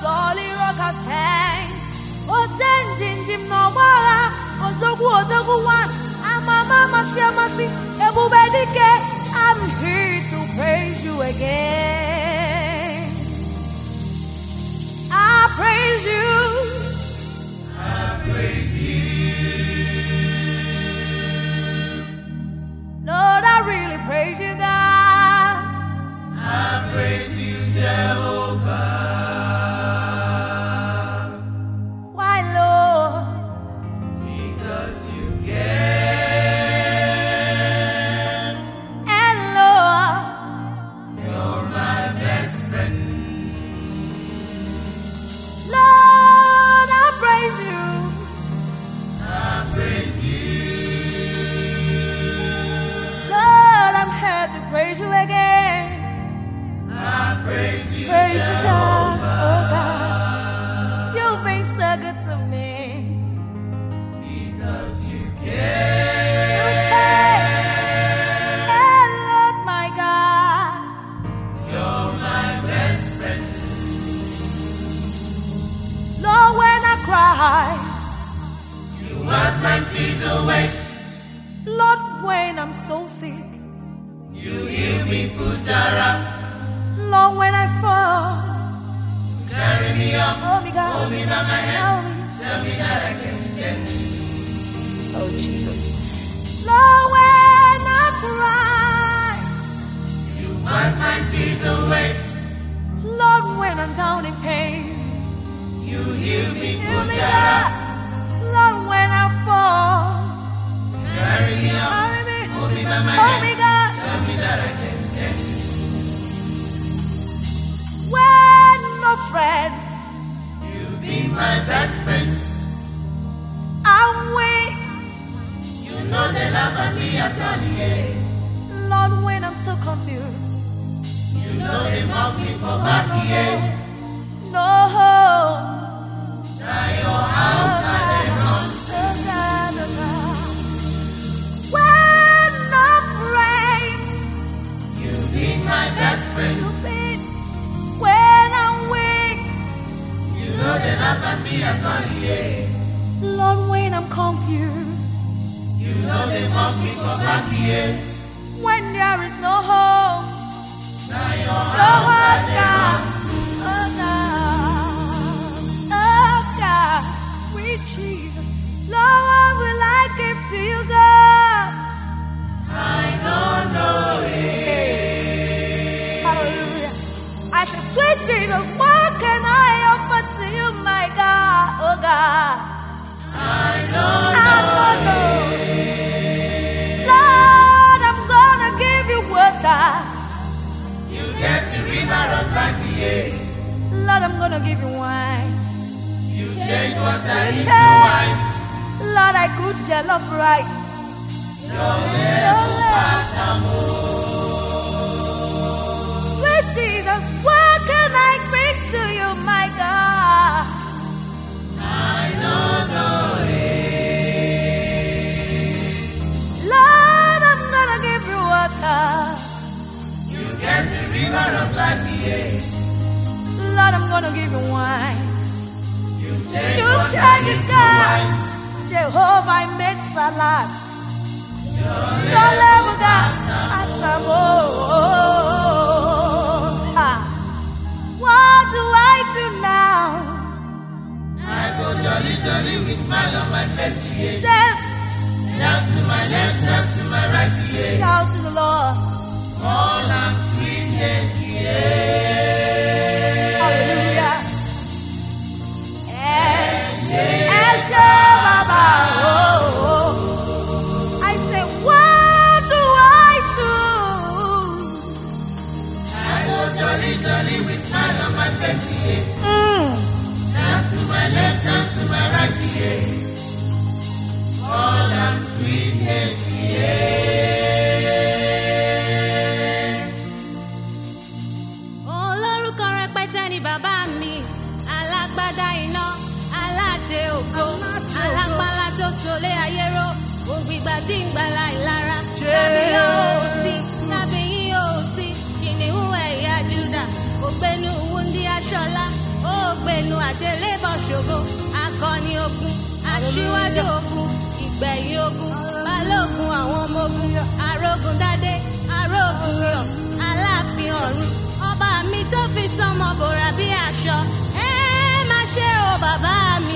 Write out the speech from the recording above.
solid rock I stand. Oh, Tenjin Jim no wara. Otogu one. Amasi. Ebubedike. I'm here to praise you again. I praise you. I praise you. Lord, I really praise you, God. I praise you, Jehovah. Why, Lord? Because you can. And Lord, You're my best friend. Lord, I praise you. I praise you. Lord, I'm here to praise you again. I praise you, Praise you, God. Jehovah. Oh, God. You've been so good to me. Because you And can. Lord, my God. You're my best friend. Lord, when I cry. You wipe my tears away. Lord, when I'm so sick. You heal me, Pujara. Lord, when I fall. Carry me up. Oh, me God. Hold me by my hand. Help me. Tell me that I can. Oh, Jesus. Lord, when I cry. You wipe my tears away. Lord, when I'm down in pain. You heal me, Heal me, Pujara. God. Lord, when I fall. Carry me up. Carry me. Hold me by my Hold me, hand. God. Tell me that I can. When no friend. You've been my best friend. I'm weak. You know the love of me at all, yeah. Lord, when I'm so confused. You know they mock me for back, yeah. No. Now your house I they run to. When no friends. You've been my best friend. When I'm weak. You know they laugh at me at all, yeah. Lord, when I'm confused. You know they mock me for back, yeah. When there is no hope. Now your No house I hope, they God. run to. Oh, God. Oh, God. Sweet Jesus. Lord, what will I give to you, God? I don't know it. Hallelujah. I say, sweet Jesus, what can I offer to you, my God? Oh, God. I don't I know don't know. it. Lord, I'm gonna give you water. You get the river of life, yeah. Lord, I'm gonna give you wine. You change water into Change. wine. Lord, I could jollof rice. Your level pass Sweet Jesus, what can I bring to you, my God? I don't know it. Lord, I'm gonna give you water. You get the river of life, yeah. Lord, I'm gonna give you wine. You change You water change it, into God. wine. Jehovah, I made salad. Your Your level level, God. pass What do I do now? I go jolly, jolly with smile on my face, yeah. Dance, Dance to my left, dance to my right, yeah. shout to the Lord. All I'm sweetness, yeah. Hallelujah. I say, what do I do? I go jolly, jolly with smile on my face, yeah. Dance to my left, dance to my right, yeah. All I'm sweetness, yeah. Olórúkọ rẹpẹtẹ ni bàbá mi, alágbádá iná, aládé ògo, alápálá tó solé ayé ró, ògbìgbà tí ń gbàlà ìlara. Tàbí yóò sí, tàbí yóò sí, kìnìún ẹ̀yà Júdà, ògbénu wúndí aṣọ́lá, ògbé gbénu àtẹlébọ̀ ṣògo akọni ogun aṣíwájú ogun ìgbẹ̀yìn ogun balógun àwọn ọmọ ogun arógun dádé arógun yọ aláàfin ọ̀run ọba mi tó fi sánmọ̀ bòrà bí aṣọ ẹ má ṣe o bàbá mi.